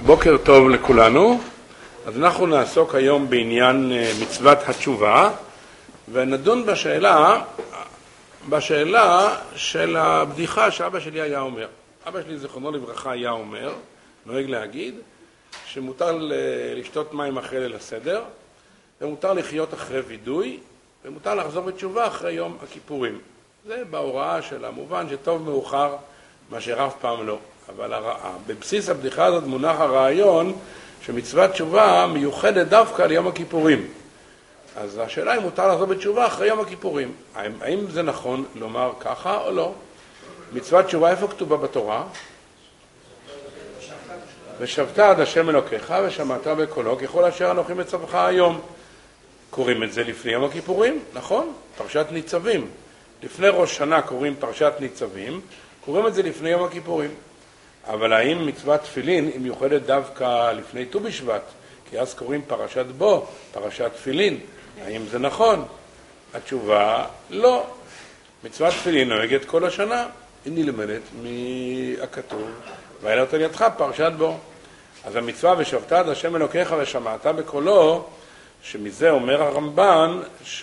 בוקר טוב לכולנו. אז אנחנו נעסוק היום בעניין מצוות התשובה, ונדון בשאלה של הבדיחה שאבא שלי היה אומר. אבא שלי זיכרונו לברכה היה אומר, נוהג להגיד, שמותר לשתות מים אחרי ליל הסדר, ומותר לחיות אחרי וידוי, ומותר לחזור בתשובה אחרי יום הכיפורים. זה בהוראה של המובן שטוב מאוחר מאשר אף פעם לא. אבל בבסיס הבדיחה הזאת מונח הרעיון שמצוות תשובה מיוחדת דווקא ליום הכיפורים. אז השאלה היא מותר לחזור בתשובה אחרי יום הכיפורים. האם זה נכון לומר ככה או לא? מצוות תשובה איפה כתובה בתורה? ושבת עד השם אלוקיך ושמעת בקולו ככל אשר אנוכי מצווך היום. קוראים את זה לפני יום הכיפורים, נכון? פרשת ניצבים. לפני ראש שנה קוראים פרשת ניצבים, קוראים את זה לפני יום הכיפורים. אבל האם מצוות תפילין היא מיוחדת דווקא לפני ט"ו בשבט? כי אז קוראים פרשת בו, פרשת תפילין. האם זה נכון? התשובה לא. מצוות תפילין נוהגת כל השנה. היא נלמדת מהכתוב, והעלת על ידך פרשת בו. אז המצווה ושבת עד השם אלוקיך ושמעת בקולו, שמזה אומר הרמב"ן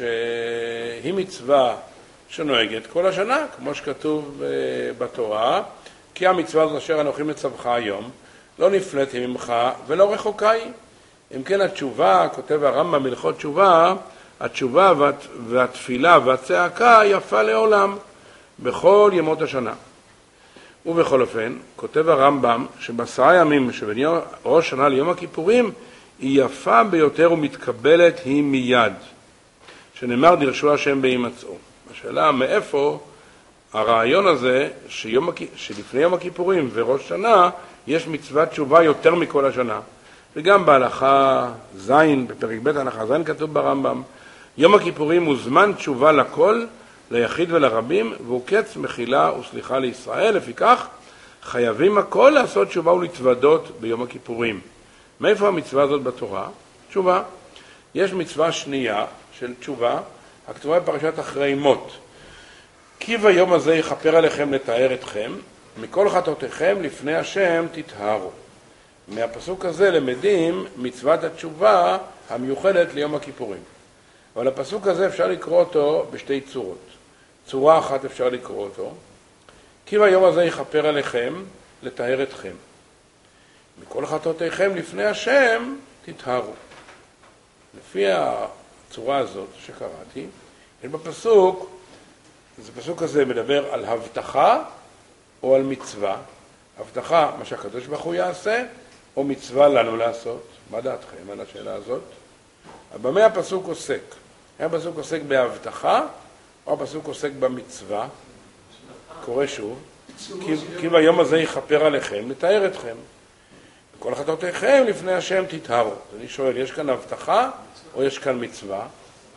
שהיא מצווה שנוהגת כל השנה, כמו שכתוב בתורה, כי המצווה הזאת אשר אנוכי מצווך היום, לא נפלאת היא ממך ולא רחוקה היא. אם כן התשובה, כותב הרמב"ם בהלכות תשובה, התשובה והתפילה והצעקה יפה לעולם, בכל ימות השנה. ובכל אופן, כותב הרמב"ם שב10 ימים שבין ראש שנה ליום הכיפורים, היא יפה ביותר ומתקבלת היא מיד. שנאמר דרשו השם בהימצאו. השאלה מאיפה הרעיון הזה שלפני יום הכיפורים וראש שנה יש מצוות תשובה יותר מכל השנה. וגם בהלכה זין, בפרק ב' הלכה זין כתוב ברמב"ם, יום הכיפורים הוא זמן תשובה לכל, ליחיד ולרבים, והוא קץ מחילה וסליחה לישראל. לפיכך חייבים הכל לעשות תשובה ולהתוודות ביום הכיפורים. מאיפה המצווה הזאת בתורה? תשובה. יש מצווה שנייה של תשובה, הכתובה בפרשת אחרי מות. כי ביום הזה יכפר עליכם לתאר אתכם, מכל חטאותיכם לפני השם תטהרו. מהפסוק הזה למדים מצוות התשובה המיוחדת ליום הכיפורים. אבל הפסוק הזה אפשר לקרוא אותו בשתי צורות. צורה אחת אפשר לקרוא אותו, כי ביום הזה יכפר עליכם לתאר אתכם. מכל חטאותיכם לפני השם תטהרו. לפי הצורה הזאת שקראתי, יש בפסוק, אז הפסוק הזה מדבר על הבטחה או על מצווה. הבטחה, מה שהקדוש ברוך הוא יעשה, או מצווה לנו לעשות. מה דעתכם על השאלה הזאת? במה הפסוק עוסק? הפסוק עוסק בהבטחה, או הפסוק עוסק במצווה? קורא שוב. כי ביום הזה יכפר עליכם לתאר אתכם. בכל חטאותיכם לפני השם תטהרו. אז אני שואל, יש כאן הבטחה או יש כאן מצווה?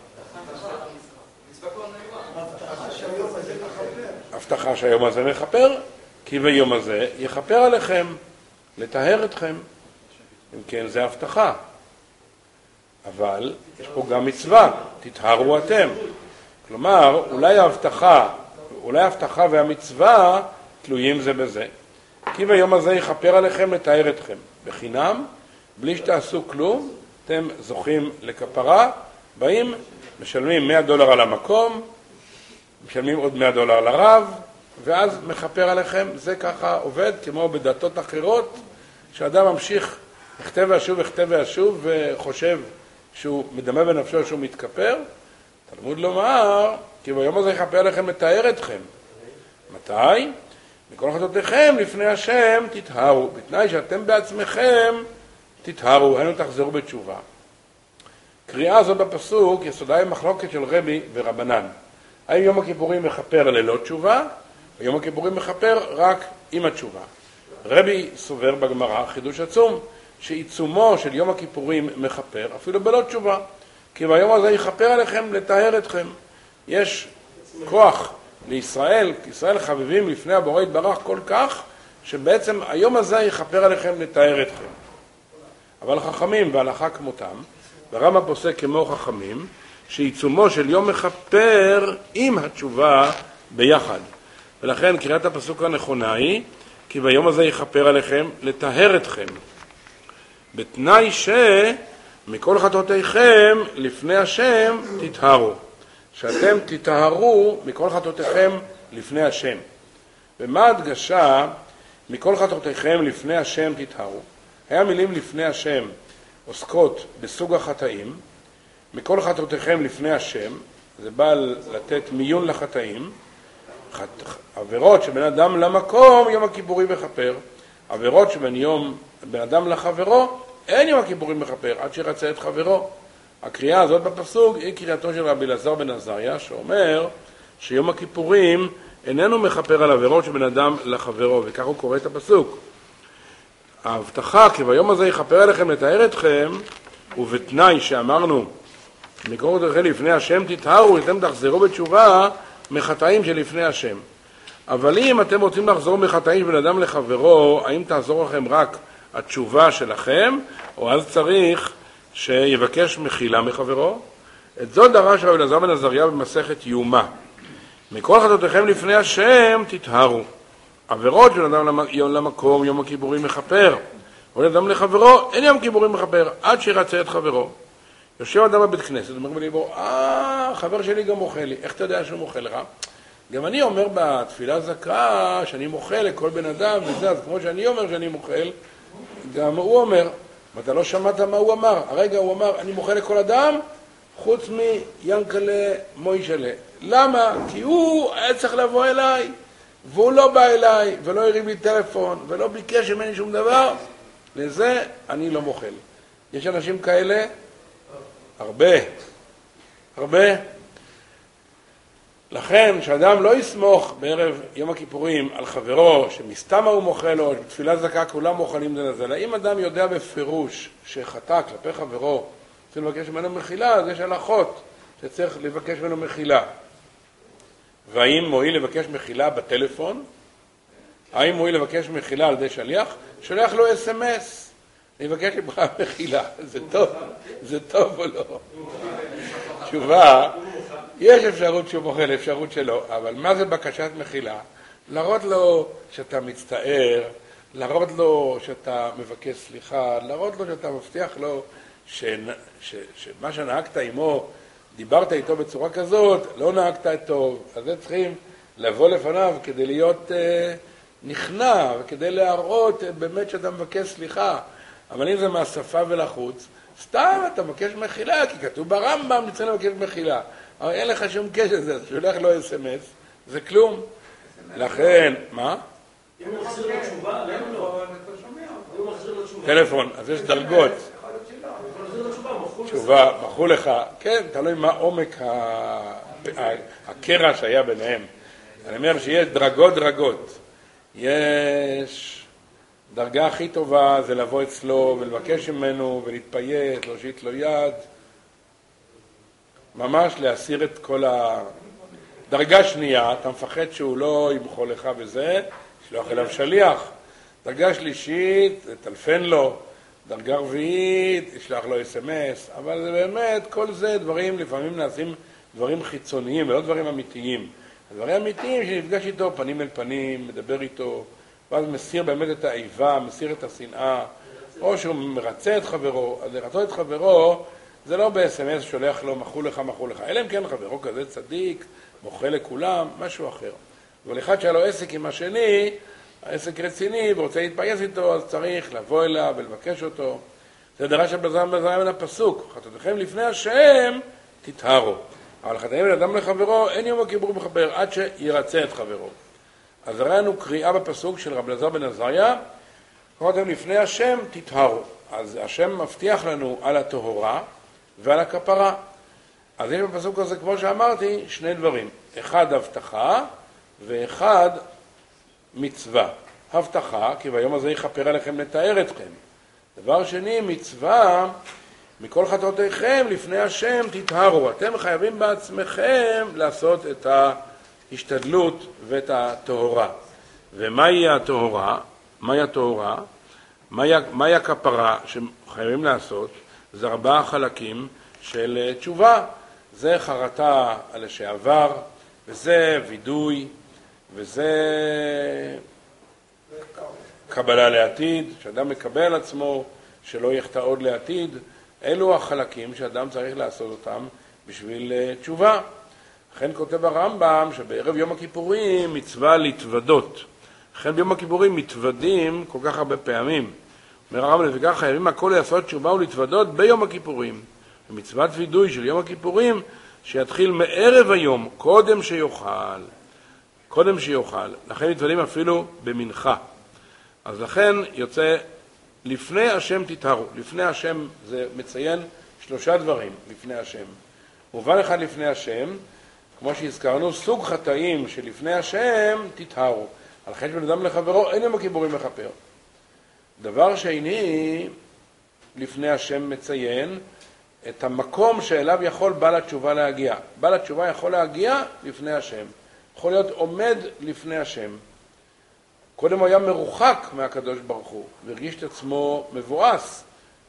הבטחה שהיום הזה מכפר, כי ביום הזה יכפר עליכם, לטהר אתכם. אם כן, זה הבטחה. אבל יש פה גם מצווה, תטהרו אתם. כלומר, אולי ההבטחה והמצווה תלויים זה בזה. כי ביום הזה יכפר עליכם לטהר אתכם. בחינם, בלי שתעשו כלום, אתם זוכים לכפרה, באים, משלמים $100 על המקום, משלמים עוד $100 לרב, ואז מכפר עליכם. זה ככה עובד, כמו בדתות אחרות, שאדם ממשיך לכתב וישוב וחושב שהוא מדמה בנפשו שהוא מתכפר. תלמוד לומר, כי ביום הזה יכפר עליכם לתאר אתכם. מתי? מכל חטאותיכם לפני השם תטהרו, בתנאי שאתם בעצמכם תטהרו, היינו תחזרו בתשובה. קריאה הזאת בפסוק יסודה היא מחלוקת של רבי ורבנן. האם יום הכיפורים מכפר ללא תשובה, ויום הכיפורים מכפר רק עם התשובה. רבי סובר בגמרא חידוש עצום, שעיצומו של יום הכיפורים מכפר אפילו בלא תשובה. כי ביום הזה יכפר עליכם לטהר אתכם. יש כוח לישראל, ישראל חביבים לפני הבורא יתברך כל כך, שבעצם היום הזה יכפר עליכם לטהר אתכם. אבל חכמים והלכה כמותם, והרמב"ם פוסק כמו חכמים, שעיצומו של יום מכפר עם התשובה ביחד. ולכן קריאת הפסוק הנכונה היא, כי ביום הזה יכפר עליכם לטהר אתכם. בתנאי שמכל חטאותיכם לפני השם תטהרו. שאתם תטהרו מכל חטאותיכם לפני השם. ומה הדגשה מכל חטאותיכם לפני השם תטהרו? היה מילים לפני השם עוסקות בסוג החטאים, מכל חטאותיכם לפני השם, זה בא לתת מיון לחטאים, עבירות שבין אדם למקום יום הכיפורים מכפר, עבירות שבין אדם לחברו אין יום הכיפורים מכפר עד שירצה את חברו. הקריאה הזאת בפסוק היא קריאתו של רבי אלעזר בן עזריה, שאומר שיום הכיפורים איננו מכפר על עבירות שבין אדם לחברו, וכך הוא קורא את הפסוק. ההבטחה כי ביום הזה יכפר עליכם לתאר אתכם, ובתנאי שאמרנו מכל חטאותיכם לפני השם תטהרו, אתם תחזרו בתשובה מחטאים שלפני השם. אבל אם אתם רוצים לחזור מחטאים בין אדם לחברו, האם תעזור לכם רק התשובה שלכם, או אז צריך שיבקש מחילה מחברו? את זאת דרש רבי אלעזר בן עזריה במסכת יומא. מכל חטאותיכם לפני השם תטהרו. עבירות של אדם למקום יום הכיפורים מכפר, או אדם לחברו אין יום כיפורים מכפר עד שירצה את חברו. יושב אדם בבית כנסת, אומר בליבו, חבר שלי גם מוכל לי. איך אתה יודע שהוא מוכל לך? גם אני אומר בתפילה זכה שאני מוכל לכל בן אדם, וזה, אז כמו שאני אומר שאני מוכל, גם הוא אומר, ואתה לא שמעת מה הוא אמר. הרגע הוא אמר, אני מוכל לכל אדם, חוץ מיינקלה מוישלה. למה? כי הוא היה צריך לבוא אליי, והוא לא בא אליי, ולא הרים לי טלפון, ולא ביקש ממני שום דבר, לזה אני לא מוכל. יש אנשים כאלה? הרבה. לכן, שאדם לא יסמוך בערב יום הכיפורים על חברו, שמסתם הוא מוכל לו, בתפילה זכה כולם מוכלים זה לזה. אם אדם יודע בפירוש שחטא כלפי חברו, צריך לבקש ממנו מחילה, אז יש הלכות שצריך לבקש ממנו מחילה. והאם מועיל לבקש מחילה בטלפון? האם מועיל לבקש מחילה על ידי שליח? שולח לו אס-אם-אס. אני מבקש ממך מחילה. זה טוב או לא? תשובה, יש אפשרות שהוא מוכל, אפשרות שלא, אבל מה זה בקשת מחילה? להראות לו שאתה מצטער, להראות לו שאתה מבקש סליחה, להראות לו שאתה מבטיח לו שמה שנהגת עמו, דיברת איתו בצורה כזאת, לא נהגת איתו, אז זה צריכים לבוא לפניו כדי להיות נכנע, וכדי להראות באמת שאתה מבקש סליחה. אבל אם זה מהשפה ולחוץ, סתם אתה מבקש מחילה, כי כתוב ברמב"ם צריך לבקש מחילה. אבל אין לך שום קשר לזה, אז שולח לו אס-אם-אס, זה כלום. לכן, מה? אם הוא מחזיר לו תשובה, למה לא? אם הוא מחזיר לו תשובה. טלפון, אז יש דרגות. תשובה, מחו לך, כן, תלוי מה עומק הקרע שהיה ביניהם. אני אומר שיש דרגות. יש דרגה הכי טובה, זה לבוא אצלו ולבקש ממנו ולהתפייט, להושיט לו יד. ממש להסיר את כל דרגה שנייה, אתה מפחד שהוא לא ימחול לך וזה, שלוח אליו שליח. דרגה שלישית, טלפן לו. דרגה רביעית, ישלח לו אס-אם-אס, אבל זה באמת, כל זה דברים, לפעמים נעשים דברים חיצוניים ולא דברים אמיתיים. הדברים אמיתיים שנפגש איתו פנים אל פנים, מדבר איתו, ואז מסיר באמת את האיבה, מסיר את השנאה, או שהוא מרצה את חברו. אז לרצות את חברו, זה לא ב-אס-אם-אס שולח לו מחו לך, אלא אם כן חברו כזה צדיק, מוכל לכולם, משהו אחר. אבל אחד שהיה לו עסק עם השני, העסק רציני ורוצה להתפייס איתו, אז צריך לבוא אליו ולבקש אותו. זה דרש בזרם מן הפסוק, חטאותיכם לפני השם תטהרו. אבל חטאים בין אדם לחברו אין יום הכיפורים מכפר עד שירצה את חברו. אז ראינו קריאה בפסוק של רבי אלעזר בן עזריה, חטאותיכם לפני השם תטהרו. אז השם מבטיח לנו על הטהרה ועל הכפרה. אז יש בפסוק הזה, כמו שאמרתי, שני דברים. אחד הבטחה ואחד מצווה. הבטחה, כי ביום הזה יכפר עליכם לתאר אתכם. דבר שני, מצווה, מכל חטאותיכם לפני השם תטהרו. אתם חייבים בעצמכם לעשות את ההשתדלות ואת הטהרה. ומהי הטהרה? מהי הכפרה שחייבים לעשות? זה 4 חלקים של תשובה. זה חרטה על השעבר, וזה וידוי, וזה קבלה לעתיד, שאדם מקבל על עצמו שלא יחטא עוד לעתיד. אלו החלקים שאדם צריך לעשות אותם בשביל תשובה. לכן כותב הרמב"ם שבערב יום הכיפורים מצווה להתוודות. לכן ביום הכיפורים מתוודים כל כך הרבה פעמים. אומר הרמב"ם, לפיכך חייבים הכל לעשות תשובה ולהתוודות ביום הכיפורים. ומצוות וידוי של יום הכיפורים שיתחיל מערב היום, קודם שיוכל. קודם שיוכל. לכן מתוודים אפילו במנחה. אז לכן יוצא לפני השם תטהרו. לפני השם זה מציין 3 דברים לפני השם. מובן אחד לפני השם, כמו שהזכרנו, סוג חטאים שלפני השם תטהרו. על חטא בן אדם לחברו אין יום הכיפורים מכפר. דבר שני, לפני השם מציין את המקום שאליו יכול בעל התשובה להגיע. בעל התשובה יכול להגיע לפני השם. יכול להיות עומד לפני השם. קודם הוא היה מרוחק מהקדוש ברוך הוא, והרגיש את עצמו מבואס,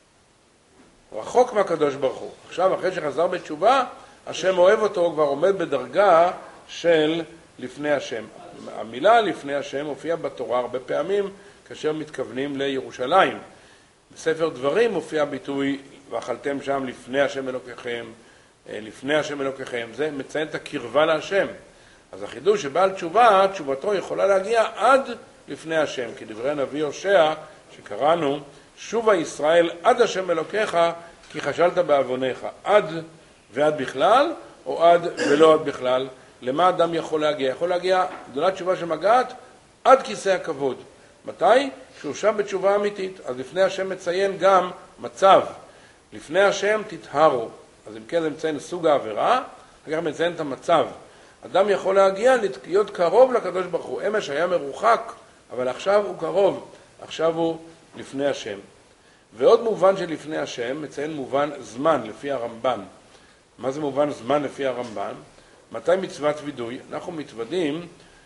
רחוק מהקדוש ברוך הוא. עכשיו, אחרי שחזר בתשובה, השם אוהב אותו, הוא כבר עומד בדרגה של לפני השם. המילה לפני השם הופיעה בתורה הרבה פעמים, כאשר מתכוונים לירושלים. בספר דברים מופיע ביטוי, ואכלתם שם לפני השם אלוקיכם, לפני השם אלוקיכם. זה מציין את הקרבה להשם. אז החידוש שבעל תשובה, תשובתו יכולה להגיע עד לפני השם, כי דברי הנביא הושע שקראנו, שובה ישראל עד השם אלוקיך, כי חשלת בעווניך. עד ועד בכלל, או עד ולא עד בכלל. למה אדם יכול להגיע? יכול להגיע, גדולת תשובה שמגעת, עד כיסא הכבוד. מתי? כשהוא שם בתשובה אמיתית. אז לפני השם מציין גם מצב. לפני השם תטהרו. אז אם כן זה מציין סוג העבירה, אחר כך מציין את המצב. אדם יכול להגיע להיות קרוב לקדוש ברוך הוא. אמש היה מרוחק, אבל עכשיו הוא קרוב. עכשיו הוא לפני השם. ועוד מובן שלפני השם מציין מובן זמן לפי הרמב"ן. מה זה מובן זמן לפי הרמב"ן? מתי מצוות וידוי? אנחנו מתוודים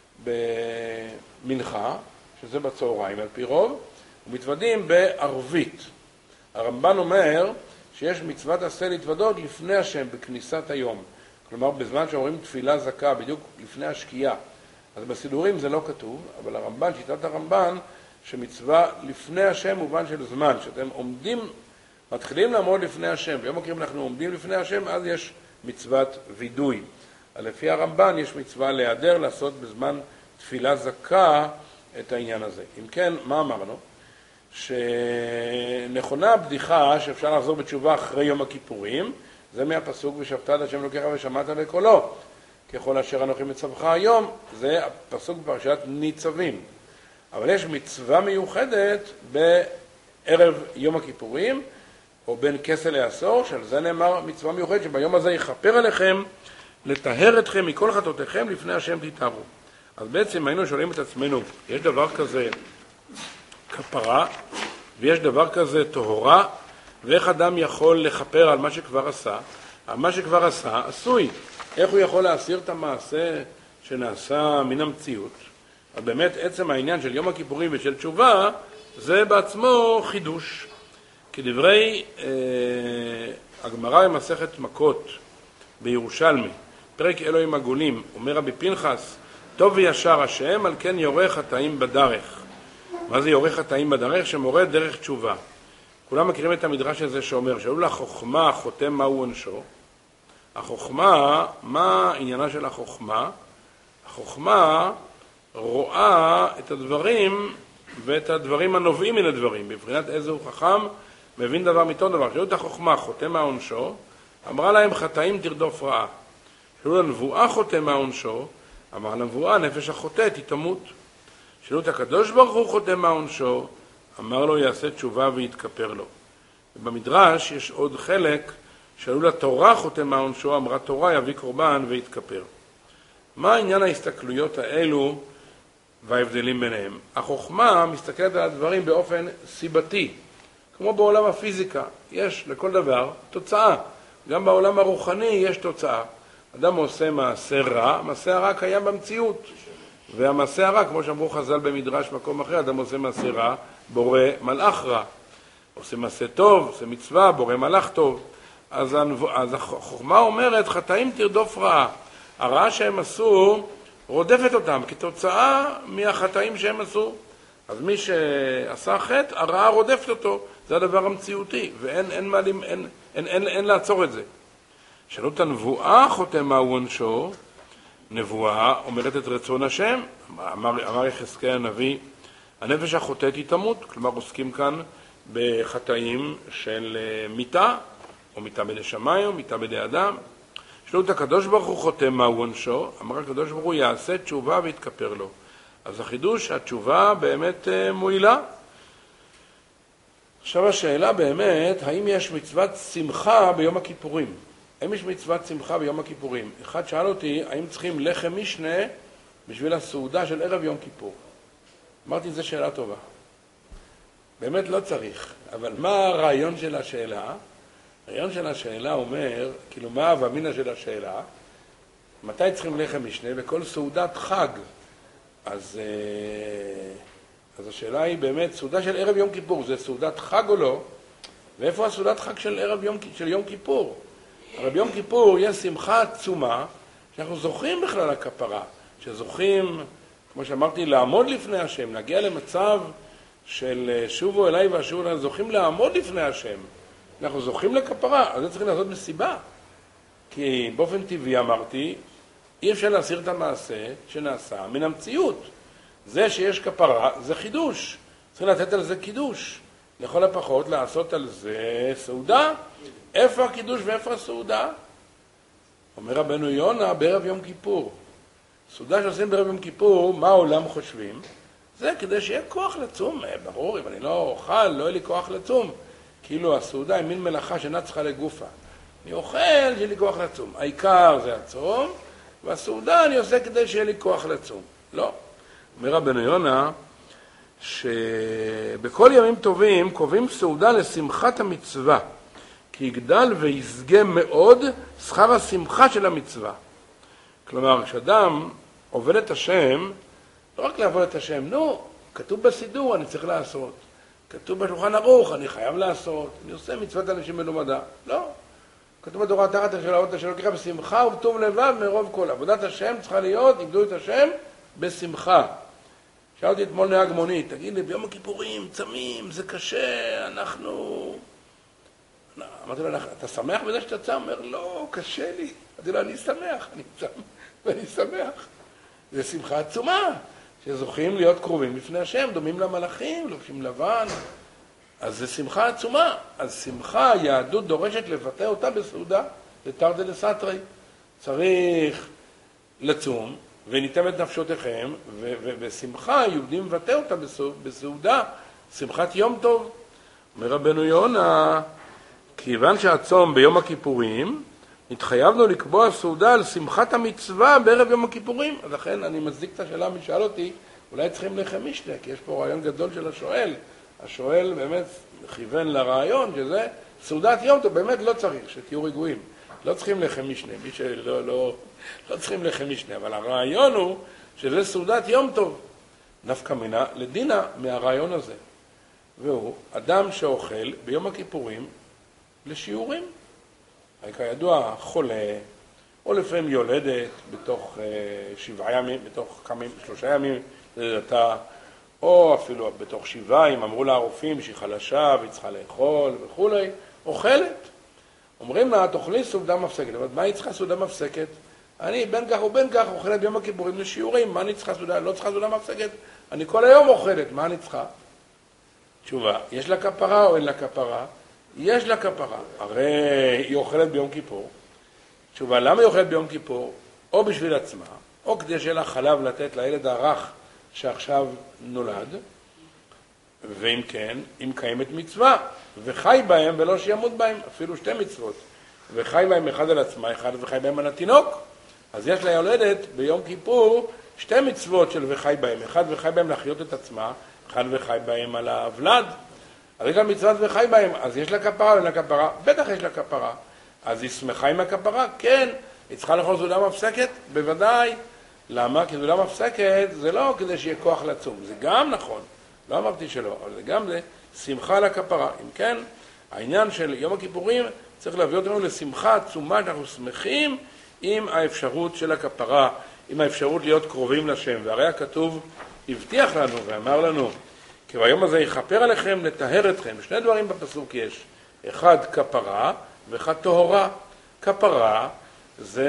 במנחה, שזה בצהריים על פי רוב, ומתוודים בערבית. הרמב"ן אומר שיש מצוות עשה להתוודות לפני השם בכניסת היום. כלומר, בזמן שאומרים תפילה זכה, בדיוק לפני השקיעה. אז בסידורים זה לא כתוב, אבל הרמב"ן, שיטת הרמב"ן, שמצווה לפני השם מובן של זמן, שאתם עומדים, מתחילים לעמוד לפני השם, ביום הכיפורים אנחנו עומדים לפני השם, אז יש מצוות וידוי. לפי הרמב"ן יש מצווה להיעדר, לעשות בזמן תפילה זכה את העניין הזה. אם כן, מה אמרנו? שנכונה הבדיחה שאפשר לחזור בתשובה אחרי יום הכיפורים, זה מהפסוק ושבתת השם אלוקיך ושמעת בקולו. ככל אשר אנוכי מצווך היום, זה הפסוק בפרשת ניצבים. אבל יש מצווה מיוחדת בערב יום הכיפורים, או בין כסל לעשור, שעל זה נאמר מצווה מיוחדת, שביום הזה יכפר עליכם, לטהר אתכם מכל חטאותיכם לפני השם תטהרו. אז בעצם היינו שואלים את עצמנו, יש דבר כזה כפרה, ויש דבר כזה טהרה, ואיך אדם יכול לכפר על מה שכבר עשה? על מה שכבר עשה, עשוי. איך הוא יכול להסיר את המעשה שנעשה מן המציאות? אז באמת עצם העניין של יום הכיפורים ושל תשובה, זה בעצמו חידוש. כדברי הגמרא במסכת מכות בירושלמי, פרק אלוהים עגולים, אומר רבי פנחס, טוב וישר השם, על כן יורה חטאים בדרך. מה זה יורה חטאים בדרך? שמורה דרך תשובה. כולם מכירים את המדרש הזה שאומר, שאלו לחוכמה חותם מהו עונשו. החוכמה, מה עניינה של החוכמה? החוכמה רואה את הדברים ואת הדברים הנובעים מן הדברים. בבחינת איזה הוא חכם, מבין דבר מתוך דבר. שאלו את החוכמה חותם מה עונשו, אמרה להם חטאים תרדוף רעה. שאלו לנבואה חותם מה עונשו, אמר לנבואה נפש החוטאת היא תמות. שאלו את הקדוש ברוך הוא חותם מה עונשו, אמר לו יעשה תשובה ויתכפר לו. ובמדרש יש עוד חלק, שאלו לתורה חותם מה עונשו, אמרה תורה יביא קורבן ויתכפר. מה העניין ההסתכלויות האלו וההבדלים ביניהם? החוכמה מסתכלת על הדברים באופן סיבתי, כמו בעולם הפיזיקה. יש לכל דבר תוצאה. גם בעולם הרוחני יש תוצאה. אדם עושה מעשה רע, מעשה הרע קיים במציאות. והמעשה הרע, כמו שאמרו חז"ל במדרש מקום אחר, אדם עושה מעשה רע, בורא מלאך רע. עושה מעשה טוב, עושה מצווה, בורא מלאך טוב. אז החוכמה אומרת, חטאים תרדוף רעה. הרעה שהם עשו רודפת אותם כתוצאה מהחטאים שהם עשו. אז מי שעשה חטא, הרעה רודפת אותו. זה הדבר המציאותי, ואין לעצור את זה. שאלות הנבואה חותם מהו עונשו, נבואה אומרת את רצון השם, אמר יחזקאל הנביא, הנפש החוטאת היא תמות, כלומר עוסקים כאן בחטאים של מיתה, או מיתה בידי שמיים, או מיתה בידי אדם. שאלות הקדוש ברוך הוא חותם מהו עונשו, אמר הקדוש ברוך הוא יעשה תשובה ויתכפר לו. אז החידוש, התשובה באמת מועילה. עכשיו השאלה באמת, האם יש מצוות שמחה ביום הכיפורים? האם יש מצוות שמחה ביום הכיפורים? אחד שאל אותי, האם צריכים לחם משנה בשביל הסעודה של ערב יום כיפור? אמרתי, זו שאלה טובה. באמת לא צריך, אבל מה הרעיון של השאלה? הרעיון של השאלה אומר, כאילו מה הוומינה של השאלה? מתי צריכים לחם משנה? בכל סעודת חג. אז השאלה היא באמת, סעודה של ערב יום כיפור, זה סעודת חג או לא? ואיפה הסעודת חג של יום כיפור? אבל ביום כיפור יש שמחה עצומה, שאנחנו זוכים בכלל לכפרה, שזוכים, כמו שאמרתי, לעמוד לפני השם, להגיע למצב של שובו אליי והשובו אליי, זוכים לעמוד לפני השם. אנחנו זוכים לכפרה, אז זה צריכים לעשות מסיבה. כי באופן טבעי אמרתי, אי אפשר להסיר את המעשה שנעשה מן המציאות. זה שיש כפרה זה חידוש. צריכים לתת על זה קידוש. לכל הפחות לעשות על זה סעודה. איפה הקידוש ואיפה הסעודה? אומר רבנו יונה בערב יום כיפור. סעודה שעושים בערב יום כיפור, מה העולם חושבים? זה כדי שיהיה כוח לצום. ברור, אם אני לא אוכל, לא יהיה לי כוח לצום. כאילו הסעודה היא מין מלאכה שאינה צריכה לגופה. אני אוכל, שיהיה לי כוח לצום. העיקר זה הצום, והסעודה אני עושה כדי שיהיה לי כוח לצום. לא. אומר רבנו יונה, שבכל ימים טובים קובעים סעודה לשמחת המצווה, כי יגדל ויסגה מאוד שכר השמחה של המצווה. כלומר, כשאדם עובד את השם, לא רק לעבוד את השם, כתוב בסידור, אני צריך לעשות. כתוב בשולחן ערוך, אני חייב לעשות. אני עושה מצוות אנשים מלומדה. לא. כתוב בתורה תחת השאלות אשר לוקחה בשמחה ובטוב לבב מרוב כל. עבודת השם צריכה להיות, עבדו את השם בשמחה. שאלתי אתמול נהג מונית, תגיד לי, ביום הכיפורים, צמים, זה קשה, אנחנו... אמרתי לו, אתה שמח בזה שאתה צם? אומר, לא, קשה לי. אמרתי לו, אני שמח, אני צם, ואני שמח. זה שמחה עצומה, שזוכים להיות קרובים לפני השם, דומים למלאכים, לובשים לבן. אז זה שמחה עצומה. אז שמחה, היהדות דורשת לבטא אותה בסעודה, לתרתי דסתרי. צריך לצום, וניתן את נפשותיכם, ובשמחה היהודים מבטא אותה בסעודה, שמחת יום טוב. אומר רבנו יונה, כיוון שהצום ביום הכיפורים, התחייבנו לקבוע סעודה על שמחת המצווה בערב יום הכיפורים. אז לכן אני מצדיק את השאלה, מי שאל אותי, אולי צריכים לחם משנה, כי יש פה רעיון גדול של השואל. השואל באמת כיוון לרעיון שזה סעודת יום טוב, באמת לא צריך, שתהיו רגועים. לא צריכים לחם משנה, מי שלא צריכים לחם משנה, אבל הרעיון הוא שזה סעודת יום טוב. נפקא מינה לדינה מהרעיון הזה. והוא אדם שאוכל ביום הכיפורים לשיעורים. כידוע חולה, או לפעמים יולדת בתוך 7 ימים, בתוך 3 ימים לידתה, או אפילו בתוך 7, אם אמרו לה הרופאים שהיא חלשה והיא צריכה לאכול וכו', אוכלת. אומרים לה, תאכלי סעודה מפסקת. אבל מה היא צריכה סעודה מפסקת? אני בין כך ובין כך אוכלת ביום הכיפורים לשיעורים, מה אני צריכה סעודה? לא צריכה סעודה מפסקת. אני כל היום אוכלת, מה אני צריכה? תשובה, יש לה כפרה או אין לה כפרה? יש לה כפרה. הרי היא אוכלת ביום כיפור. תשובה, למה היא אוכלת ביום כיפור? או בשביל עצמה, או כדי שיהיה לה חלב לתת לילד הרך שעכשיו נולד, ואם כן, אם קיימת מצווה, וחי בהם ולא שימות בהם, אפילו 2 מצוות, וחי בהם אחד על עצמה, אחד וחי בהם על התינוק. אז יש לה יולדת ביום כיפור 2 מצוות של וחי בהם, אחד וחי בהם להחיות את עצמה, אחד וחי בהם על הוולד. אז יש לה מצוות וחי בהם, אז יש לה כפרה או אין לה כפרה? בטח יש לה כפרה. אז היא שמחה עם הכפרה? כן. היא צריכה לאכול סעודה מפסקת? בוודאי. למה? כי סעודה מפסקת זה לא כדי שיהיה כוח לצום, זה גם נכון. לא אמרתי שלא, אבל זה גם זה שמחה על הכפרה. אם כן, העניין של יום הכיפורים צריך להביא אותנו לשמחה עצומה, אנחנו שמחים עם האפשרות של הכפרה, עם האפשרות להיות קרובים לשם. והרי הכתוב הבטיח לנו ואמר לנו, כי ביום הזה יכפר עליכם לטהר אתכם. שני דברים בפסוק יש. אחד כפרה ואחד טהרה. כפרה זה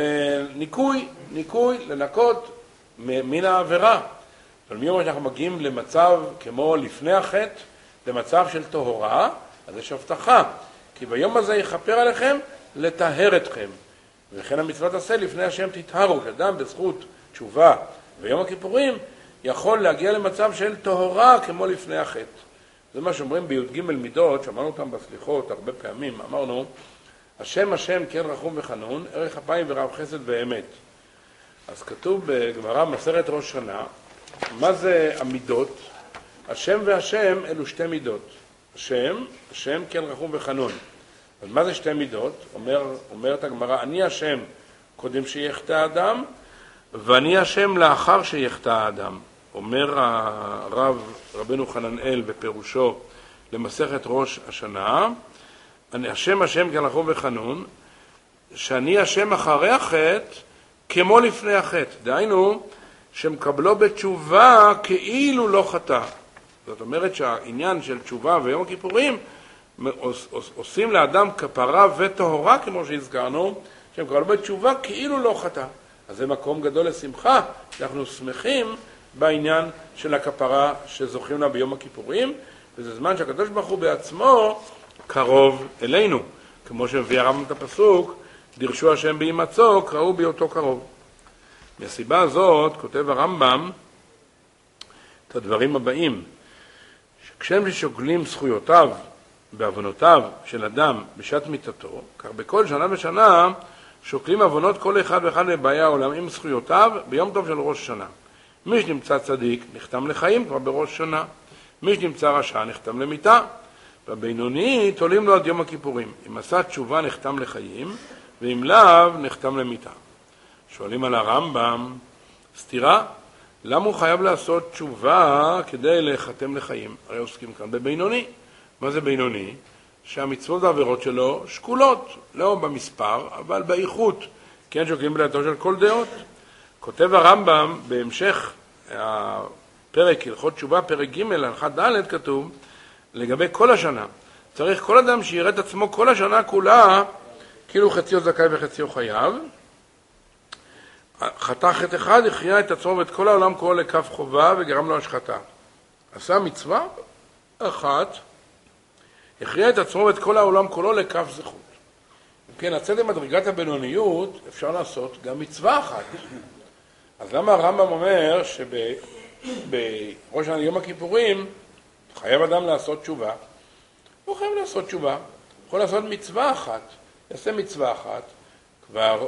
ניקוי, לנקות מן העבירה. אבל מיום שאנחנו מגיעים למצב כמו לפני החטא, למצב של טהרה, אז יש הבטחה. כי ביום הזה יכפר עליכם לטהר אתכם. וכן המצוות עשה לפני השם תטהרו. אדם בזכות תשובה ויום הכיפורים יכול להגיע למצב של טהרה כמו לפני החטא. זה מה שאומרים בי"ג מידות, שאמרנו אותם בסליחות הרבה פעמים, אמרנו, השם השם כן רחום וחנון, ערך אפיים ורב חסד ואמת. אז כתוב בגמרא מסכת ראש שנה, מה זה המידות? השם והשם אלו שתי מידות. השם כן רחום וחנון. אז מה זה שתי מידות? אומרת הגמרא, אני השם קודם שיחטא האדם, ואני השם לאחר שיחטא האדם. אומר רבנו חננאל בפירושו למסכת ראש השנה, השם כן רחום וחנון, שאני השם אחרי החטא כמו לפני החטא. דהיינו, שמקבלו בתשובה כאילו לא חטא. זאת אומרת שהעניין של תשובה ויום הכיפורים עושים לאדם כפרה וטהרה, כמו שהזכרנו, שמקבלו בתשובה כאילו לא חטא. אז זה מקום גדול לשמחה, שאנחנו שמחים בעניין של הכפרה שזוכים לה ביום הכיפורים, וזה זמן שהקדוש ברוך הוא בעצמו קרוב אלינו. כמו שמביא הרמב"ם את הפסוק, דרשו השם בהימצאו, קראו בהיותו קרוב. מהסיבה הזאת כותב הרמב"ם את הדברים הבאים, שכשהם ששוקלים זכויותיו בעוונותיו של אדם בשעת מיתתו, כך בכל שנה ושנה שוקלים עוונות כל אחד ואחד מבאי העולם עם זכויותיו ביום טוב של ראש שנה. מי שנמצא צדיק נחתם לחיים כבר בראש שנה, מי שנמצא רשע נחתם למיתה, והבינוני תולים לו עד יום הכיפורים. אם עשה תשובה נחתם לחיים, ואם לאו נחתם למיתה. שואלים על הרמב"ם, סתירה, למה הוא חייב לעשות תשובה כדי להיחתם לחיים? הרי עוסקים כאן בבינוני. מה זה בינוני? שהמצוות והעבירות שלו שקולות, לא במספר, אבל באיכות, כן שוקלים בדעתו של כל דעות. כותב הרמב"ם בהמשך הפרק, הלכות תשובה, פרק ג' הלכה ד' כתוב, לגבי כל השנה. צריך כל אדם שיראה את עצמו כל השנה כולה, כאילו חציו זכאי וחציו חייב. חטא חטא אחד, הכריע את עצמו ואת כל העולם כולו לכף חובה וגרם לו השחתה. עשה מצווה אחת, הכריע את עצמו ואת כל העולם כולו לכף זכות. כן, לצאת למדרגת הבינוניות אפשר לעשות גם מצווה אחת. אז למה הרמב"ם אומר שבראש יום הכיפורים חייב אדם לעשות תשובה? הוא חייב לעשות תשובה, יכול לעשות מצווה אחת. יעשה מצווה אחת, כבר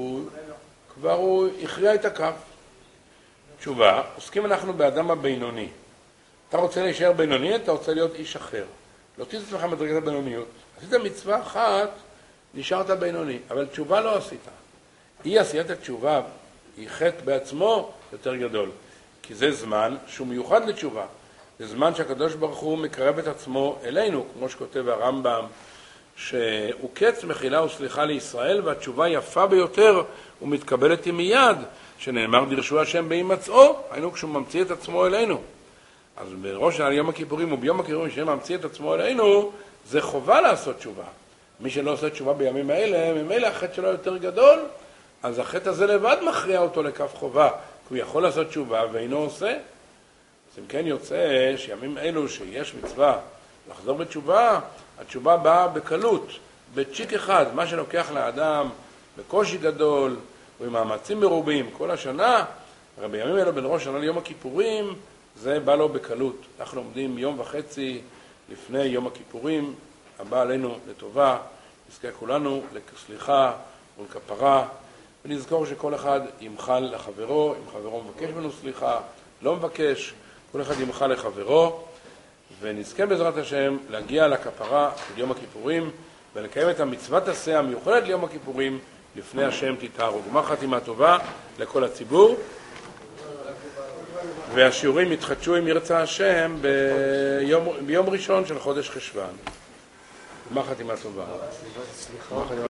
הוא הכריע את הכף. תשובה, עוסקים אנחנו באדם הבינוני. אתה רוצה להישאר בינוני, אתה רוצה להיות איש אחר. לא תעשה עצמך מדרגת הבינוניות. עשית מצווה אחת, נשארת בינוני, אבל תשובה לא עשית. אי עשיית התשובה היא חטא בעצמו יותר גדול, כי זה זמן שהוא מיוחד לתשובה. זה זמן שהקדוש ברוך הוא מקרב את עצמו אלינו, כמו שכותב הרמב"ם, שהוא קץ מחילה וסליחה לישראל, והתשובה יפה ביותר ומתקבלת עם מיד, שנאמר דרשו השם בהימצאו, היינו כשהוא ממציא את עצמו אלינו. אז בראש על יום הכיפורים וביום הכיפורים כשהם ממציא את עצמו אלינו, זה חובה לעשות תשובה. מי שלא עושה תשובה בימים האלה, ממילא החטא שלו יותר גדול, אז החטא הזה לבד מכריע אותו לכף חובה, כי הוא יכול לעשות תשובה ואינו עושה. אז אם כן יוצא שימים אלו שיש מצווה לחזור בתשובה, התשובה באה בקלות, בצ'יק אחד, מה שלוקח לאדם בקושי גדול ועם מאמצים מרובים כל השנה, הרי בימים אלו בין ראש שנה ליום הכיפורים, זה בא לו בקלות. אנחנו עומדים יום וחצי לפני יום הכיפורים, הבא עלינו לטובה, נזכה כולנו לסליחה ולכפרה, ונזכור שכל אחד ימחל לחברו, אם חברו מבקש ממנו סליחה, לא מבקש, כל אחד ימחל לחברו, ונזכה בעזרת השם להגיע לכפרה של יום הכיפורים, ולקיים את המצוות עשה המיוחדת ליום הכיפורים, לפני השם תטהרו. גמר חתימה טובה לכל הציבור, והשיעורים יתחדשו אם ירצה השם ביום ראשון של חודש חשוון. גמר חתימה טובה.